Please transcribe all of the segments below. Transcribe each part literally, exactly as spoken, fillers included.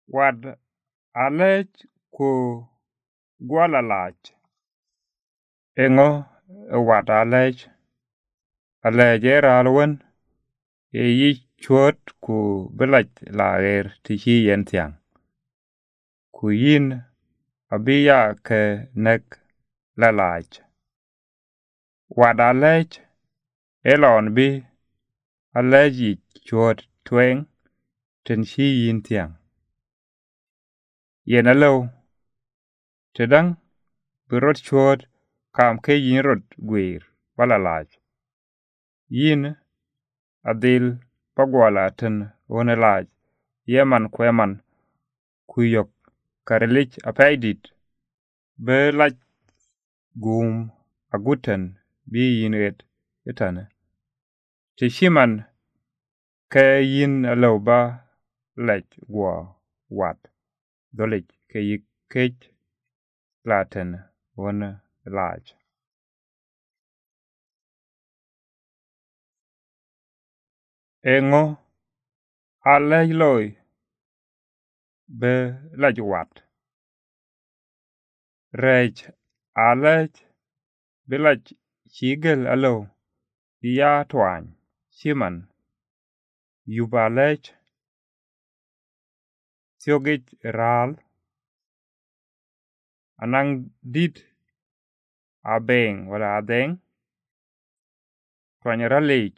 wad alech ku gwala lach engo wad alech alech era alwen e yi chuot ku belach lager tichi yen tiang ku yin abiya ke nek la lach wad alech elon bi alech yi chuot tweng ten chi yin tiang yen alo tedang birot chuot kam ke yin rot gwir bala lach yin adil pagwala ten one lach yeman kweman kuyok karelich apaidit be lach gum aguten bi yin et etane tishiman ke yin alo ba lach gwa wat dolich ke yik kech laten one lach engo alech loy be lach wat rech alech be lach chigel alo ya twany chiman yubalech thiogich ral anang dit abeng wala adeng twany ralich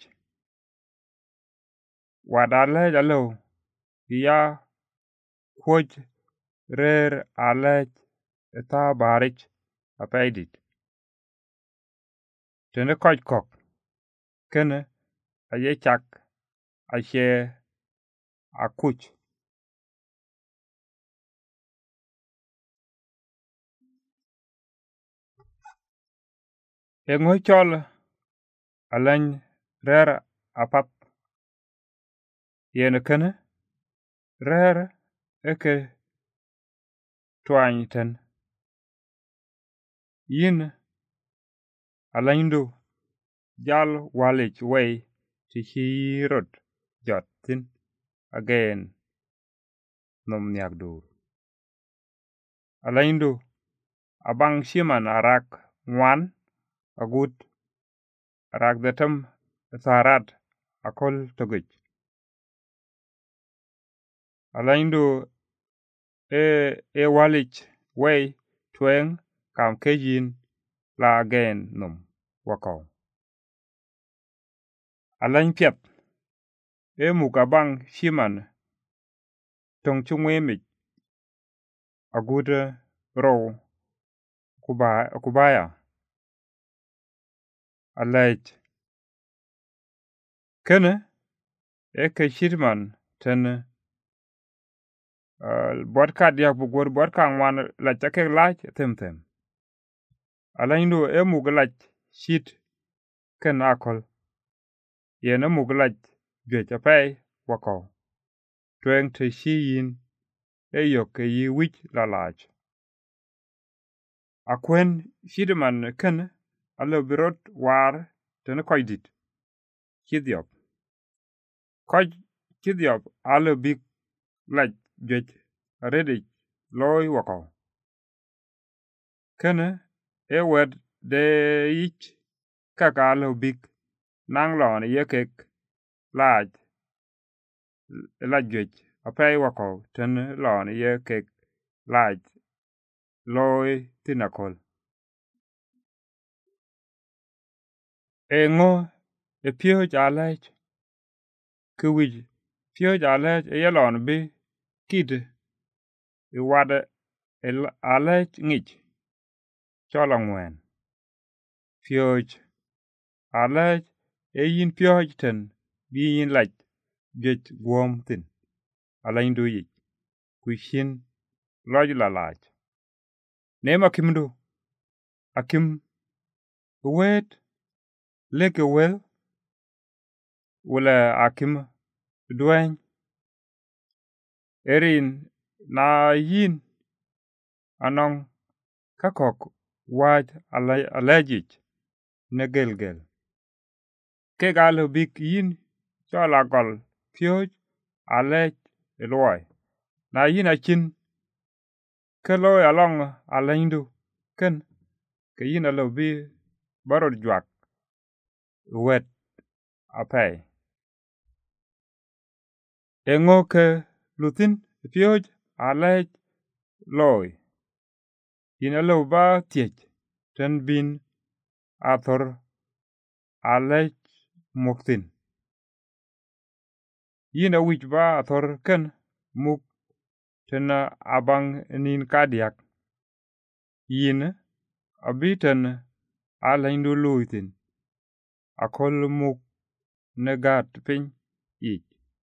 wadalech alo ya kuoch rer alech ta barich apaidit tene koch kok kene aye chak ashe akuch engo chol alany rer apat yen kene rer eke twany ten yin alanydu jal walich wei tichirot jot tin again nom niak dur alanydu abang shiman arak ngwan agut arak datam sarat akol togich alanydu e e walich wei tweng kam kejin la again nom wakaw alany piet e mukabang shiman tong chungwemich agude row kuba kubaya alech kene e ke shirman ten uh, bot ka dia bugur bot ka ngwan la chake lach tem tem alanydu e muglach shit ken akol yene muglach jwech apay wakaw tweng te shi yin e yok ke yi wich la lach akwen shidman ken alo birot war ten koydit kidiop koj kidiop alo bik lach jwech redich loy wakaw kene e wed de ich kaka alo bik nang lon yekek lach lach jwech apay wakaw ten lon yekek lach loy tinakol engo e pio jalech kuwij pio jalech e yelon bi kid i wade e alech ngich chola ngwen pioj alech e yin pioj ten bi yin lach jwech gwom tin alany du yich kushin loj la lach nema kimdu akim wet leke wel wala akim duany erin na yin anong kakok waj alejich ne gelgel ke galo bik yin chola gol pioj alej eloy na yin achin ke loy along alendu ken ke yin alo bi barod juak wet apay engo ke lutin pioj alej loy yin alo ba tiech ten bin athor alej muktin yin awich ba athor ken muk tena abang nin kadiak yin abiten alendu luitin akol muk negat piny ich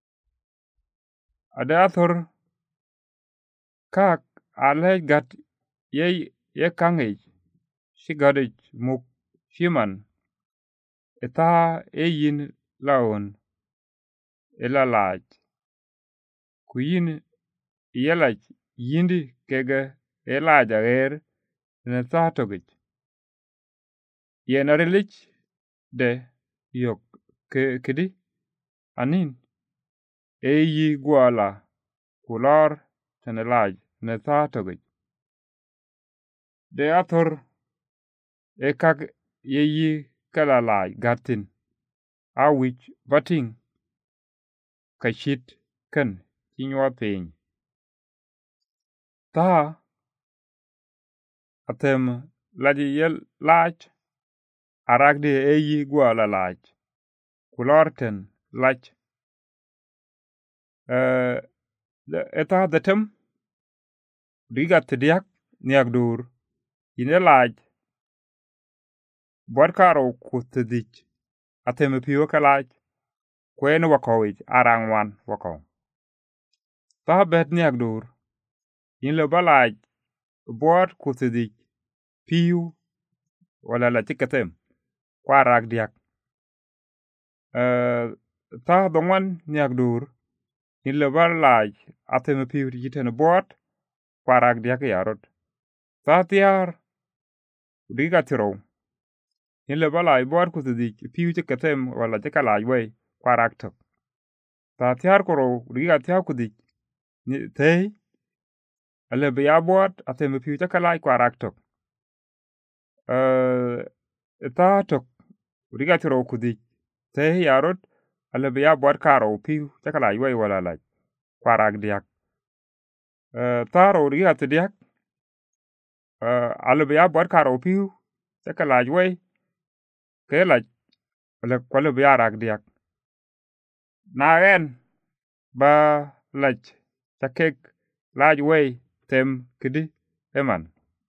ade athor kak alej gat ye ye kang'ich shigadich muk shiman etha e yin laon elalach ku yin yelach yindi kege elaj ager ne tha togich yen arilich de yok ke kidi anin e yi gwala kulor tenelaj ne tha togich de athor e kak ye yi kalalaj gatin awich bating kashit ken chinywa piny tha athem laji yel lach aragde e yi gwala lach kulor ten lach uh, etha detem digat diak niak dur ine lach bwar karo kuthdich athem piyo kalach kwen wakowich arangwan wako tha bet niak dur in lo balach bwar kuthdich piyu wala la tikathem kwa rag diak uh, tha dongwan niak dur in lo balach athem piyu jiten bwar kwa rag diak yarot tha tiar digat tiro in lo balach bwar kuthdich piyu tikathem wala tikalach wey kwa rag tok tha tiar koro digat tiar kudich thei ale biya bwar athem piyu tikalach kwa rag tok uh, tha tok digat tiro kudich thei yarot ale biya bwar karo piyu tikalach wey wala lach kwa rag diak uh, tharo digat diak uh, ale biya bwar karo piyu tikalach wey ke lach ale kwale biya rag diak na en ba lach takek laj wey tem kidi eman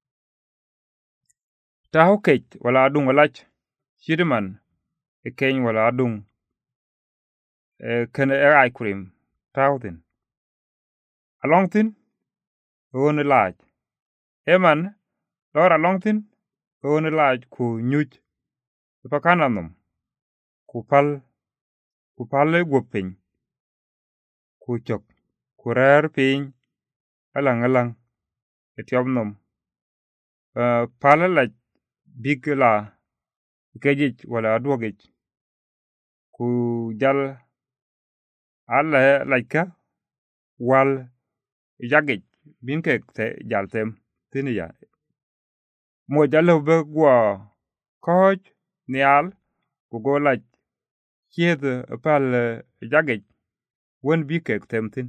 ta hokech wala adung lach shidman e keny wala adung e kene e ai kurim tautin along tin won lach eman lor along tin won lach ku nyuch pakananum ku pal ku pal e gopin ku chok ku rer piny alang alang etiomnom uh, pal lach bigla kejich wala aduogich ku jal alle lachka wal jagich bin kek te jal tem tini ya mo jalo be gwa koj nial ku go lach chied pal jagich wen bi kek tem tin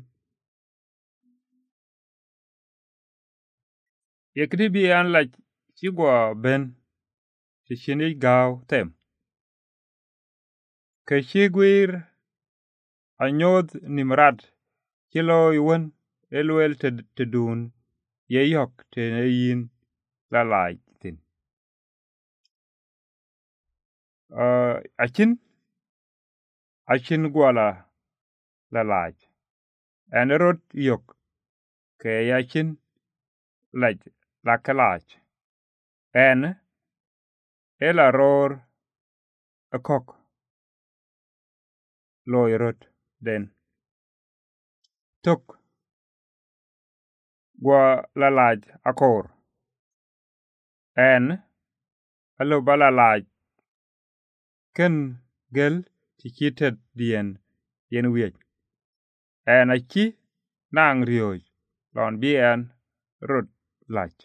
yekdi bi an lach chigwa ben tichini gaw tem ke chigwir anyodh nimrad kilo iwen elwel tedun ye yok tene yin lalaj tin uh, achin achin gwala lalaj en rot yok ke yachin laj lakalaj en ela ror akok loy rot den tok gwa lalaj akor en alo balalaj ken gel tikitet dien yen wiec en achi nang rioj lon bi en rut lach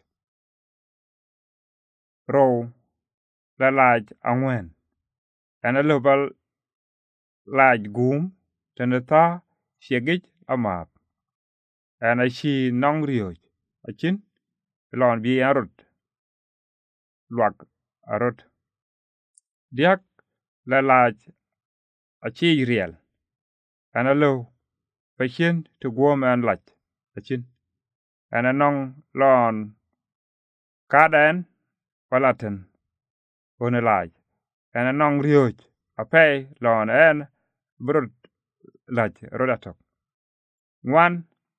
row la lach ang'wen en alubal lach gum tene tha shiegich amath en achi nong rioch achin lon bi en rut luak arut diak la lach achi riel en alu pachien to guom en lach achin en anong lon kaden palaten one lach en anong rioch apei lon en brut lach rodatok ngwan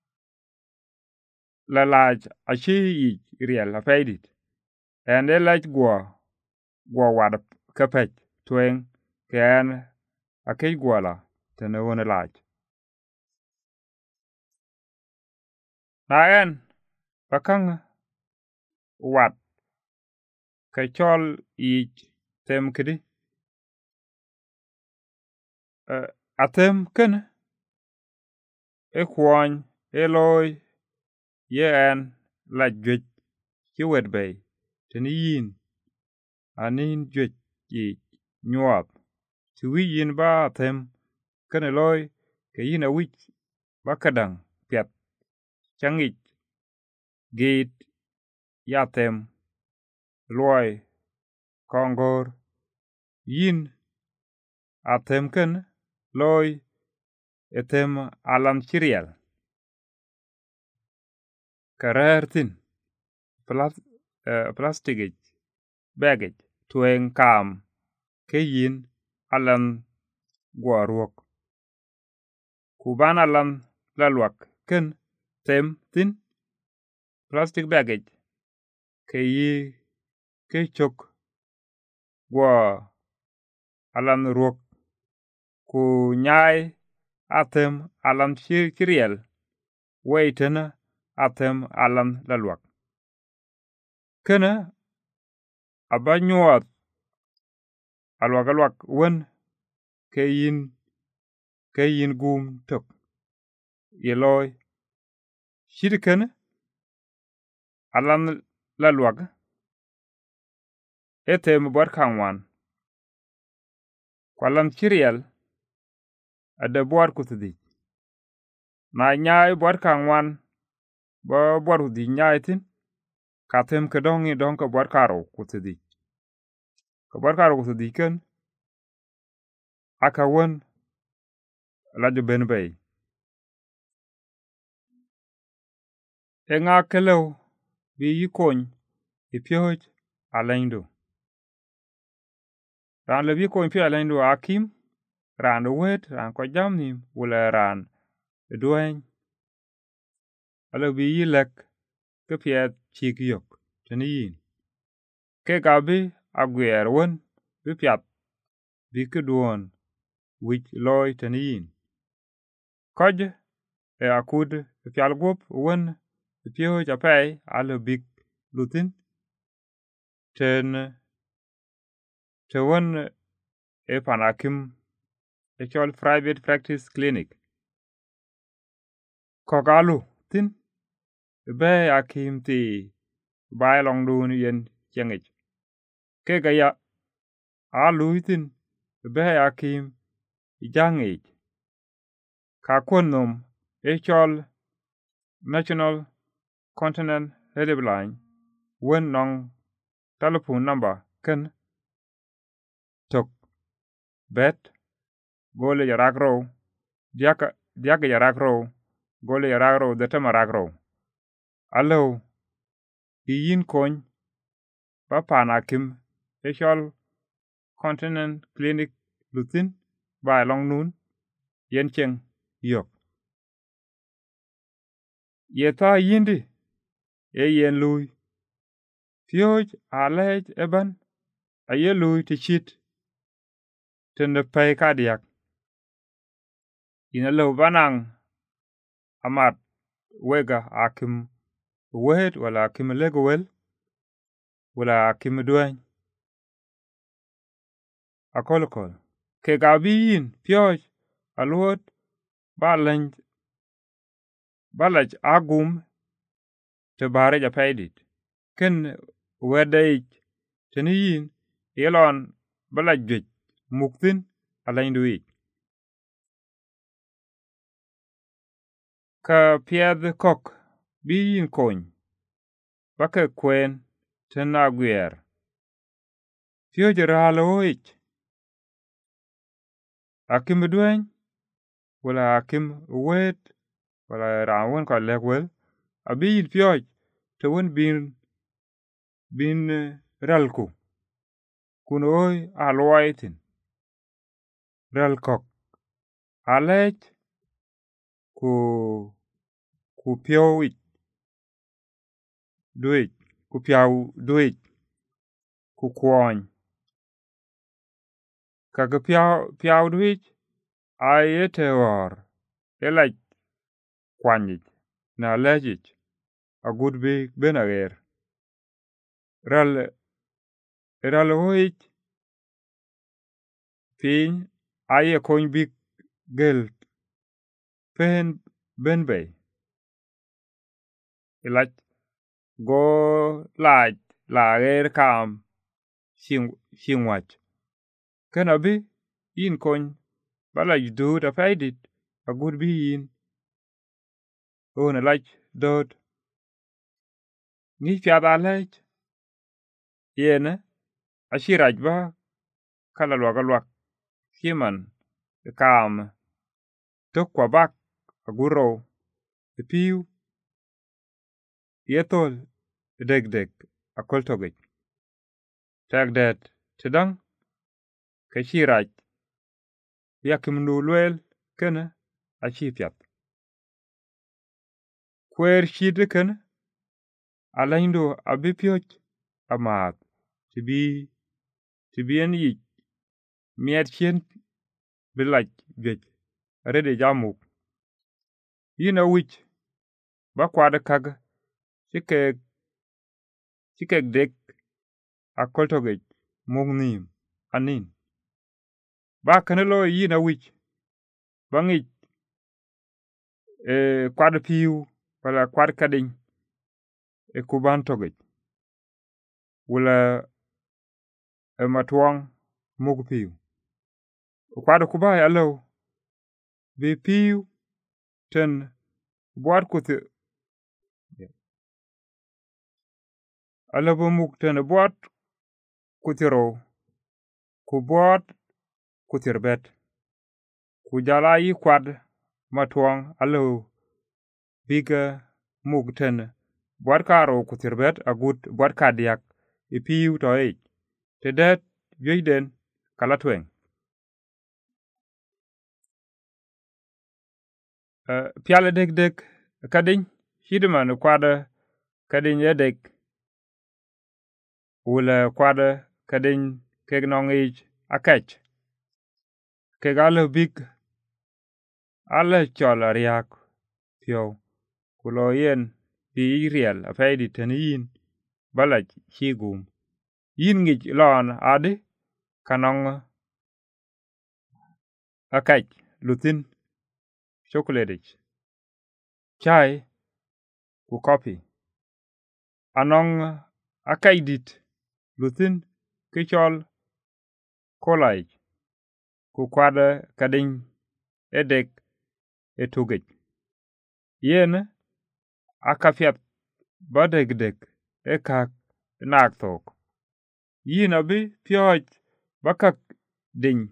la lach achi ich riel apei dit en de lach guo guo wad kapech tweng ken akej guola tene one lach na en bakang wat ka chol ich tem kidi uh, atem ken e kwony e loy ye en la jwech ki wet bay teni yin anin jwech ich nyuat ti wi yin ba atem ken e loy ke yin a wich ba kadang piat changich git ya tem loy kongor yin atem ken loy etem alam chiriel karertin plas uh, plastigich bagage tweng kam ke yin alam guaruok kuban alam lalwak ken tem tin plastic bagage ke yi ke chok gua alam ruok ku nyai atem alam chiriel weitena atem alam lalwak kena abanyuat alwak alwak wen ke yin ke yin gum tok yeloy shirken alam lalwak etem bor kangwan kwalam chiriel ade bor kutudi na nyai bor kangwan bo bor di nyai tin katem kedongi don ko bor karo kutudi ko bor karo kutudi ken aka won lajo ben bay enga kelo bi yikon ipioj alendo ran le bi kon pi alendo akim ran wet ran ko jamni wala ran dueng alo bi yilek ke piet chik yok tani yin ke gabi agwer won bi piat bi ke duon wich loy tani yin koj e akud pial gop won pio japay alo big lutin ten te won e panakim e chol private practice clinic kogalu tin be akim ti bay long dun yen chengich ke gaya aluitin be akim jangich ka konnom e chol national continent helpline wen nong telephone number ken tok bet gole yarak row diaka diaka yarak row gole yarak row de tamarak row allo yin kon papa nakim e chol continent clinic lutin ba long nun yen cheng yok yeta yindi e yen lui fioj alej eban aye lui ti chit tende pay kadiak ina lo banang amat wega akim wet wala akim legowel wala akim duany akolokol ke gabi yin fioj aluot balanj balaj agum te bare ja paidit ken wedej teni yin yelon bala juj muktin alainduyi ka piedh kok bi yin kony bake kwen tena gwer pioj ralo hoich akim dueny wala akim wet wala rawon ko legwel abi yin pioj te won bin bin ralku kun oi alwaitin ralkok alej ku ku piowit duit ku piau duit ku kwony kaka piau piau duit ayete or elaj kwanyit na lejich agud bi benager ral ral hoich piny aye kony bi gel pen benbey ilaj go laj lager kam sing singwach kana bi yin kony bala yudut apaidit agud bi yin ona laj dot ngi piada lej yene ashiraj ba kala lwaga lwak kiman kam tok kwa bak aguro piu yethol deg deg akol togej tagdet tidang kashiraj yakim nulwel kene achipiat kwer shide kene alaindo abipioj amat tibi tibien yi miet chen bilaj gej rede jamuk yina wich ba kwade kag chike chike dek akol togej mugnim anin ba kanelo yina wich bangich e kwad piu wala kwad kading e kuban togej wala e matwang mug piu kwad kubai alo bi piu ten buat kuthi alo bo mug ten buat kuthiro ku buat kuthirbet ku jala yi kwad matwang alo biga mug ten buat karo kuthirbet agut buat kadiak ipiu to eich tedet yoiden kalatweng uh, piale dek dek kading hideman kwada kading edek wula kwada kading kegnong eich akech kegalo big ale chola riak pio kulo yen bi riel afaidi teni yin balaj higum yin ngich lon adi kanong akech lutin chokoledich chai ku kopi anong akaidit lutin kichol kolai ku kwada kading edek etugej yen akafiat badeg dek ekak nak thok yin abi pioj bakak ding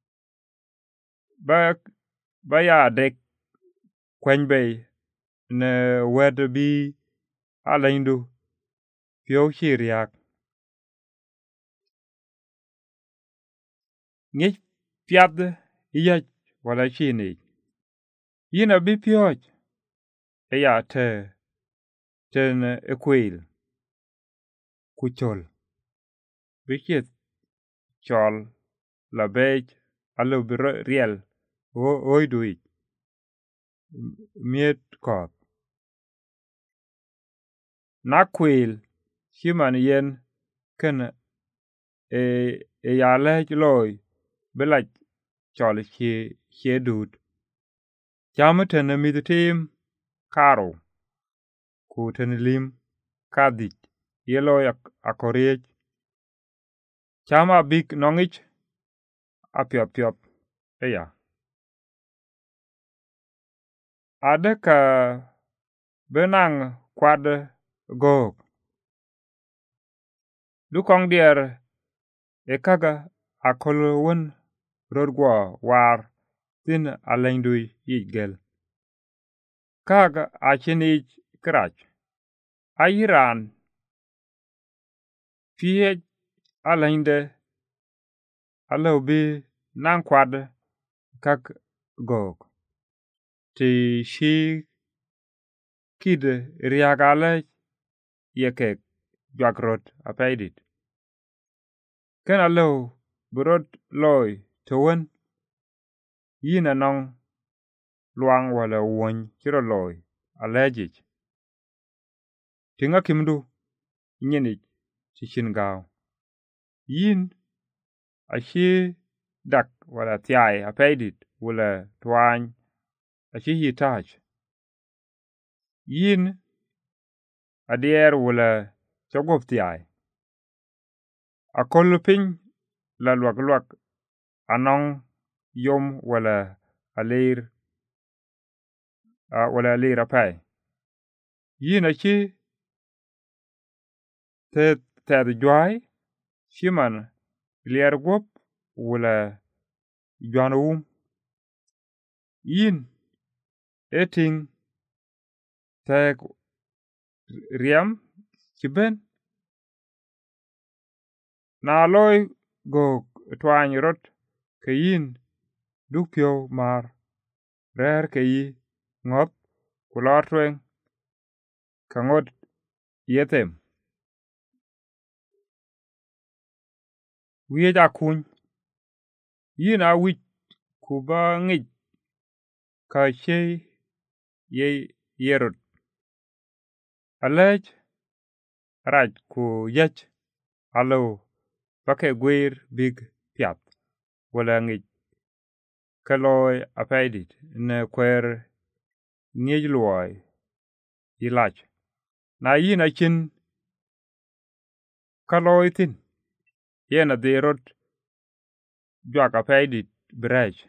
ba baya dek kwenbey ne wed bi alaindu pio chiriak ngich piad iyach wala chini yin abi pioj eya te ten ekwil kuchol bichiet chol labej alo biro riel o oiduich miet koth nakwil chiman yen ken e e yalej loy bilaj chol chi chedut chamten midtim karo ku ten lim kadhich yeloi akoriech cham abik nong'ich apiop piop eya ade ka benang kwad gok dukong dier ekaga akolwen rodgwo war tin alendui yigel kaga achinich krach ayiran pie alende alobi nang kwad kak gok ti shi kid riagale yekek jwakrot apaidit ken alo burot loy towen yina nong luang wala wony chiro loy alejich tinga kimdu nyenich chichin gaw yin ashi dak wala tiai apaidit wala twany ashi yitach yin adier wala chogop tiai akol piny la luak luak anong yom wala alir uh, wala alir apai yin achi te te jwai shiman lier gop wala jwan um yin eting te riam chiben na loy go twany rot ke yin dupyo mar rer ke yi ngot kulotwen kangot yethem wiye jakuny yin awich kuba ngich ka chei ye yerot alej raj ku yech alo pake gwir big piat wala ngich kaloy apaidit ne kwer ngej luoy ilach na yin achin kaloy tin yena dirot jwak apaidit brech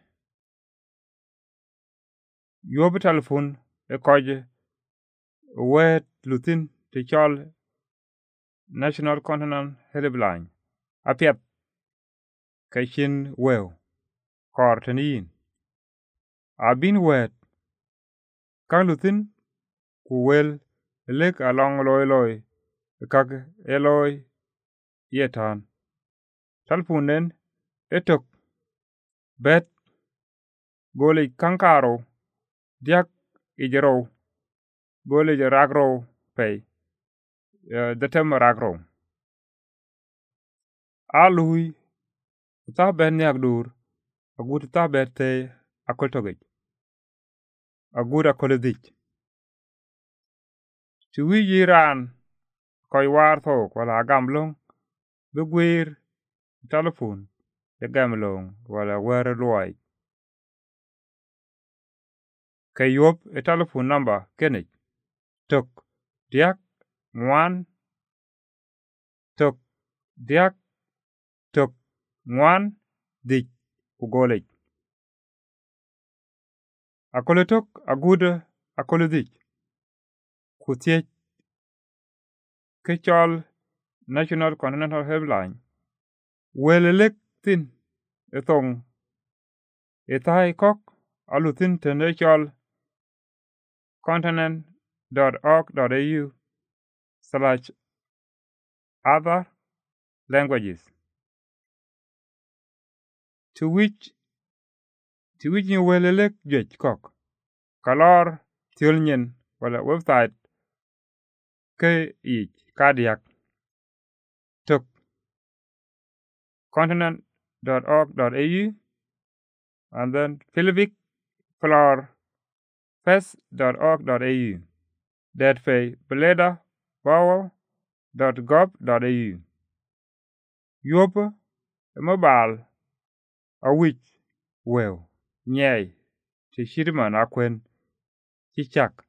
yob telefon e koj wet lutin te chol National Continent Helpline apiat kachin wew kor tenin abin wet kang lutin ku wel lek along loy loy kag eloy yetan talpunen etok bet goli kankaro diak ijero goli jaragro pay uh, datem ragro alui ta ben yak dur agut ta bete akoltogej agut akoledich tuwi yiran koy war thok wala gamlong begwir telefon e gamlong wala wer loy kayop e telefon number kenich tok diak ngwan tok diak tok ngwan dik ugolej akoletok agude akoledich kutiech kechol National Continental Helpline welelek tin ethong ethai kok alutin tene chol continent dot org dot a u slash other languages to which to which you welelek jech kok kalor tiolnyen wala website ke ich kadiak tok continent dot org dot a u and then Philippik flor fest dot org dot a u that fay beleda vowel dot gov dot a u yop mobile a wich well nyai ti shirman akwen chichak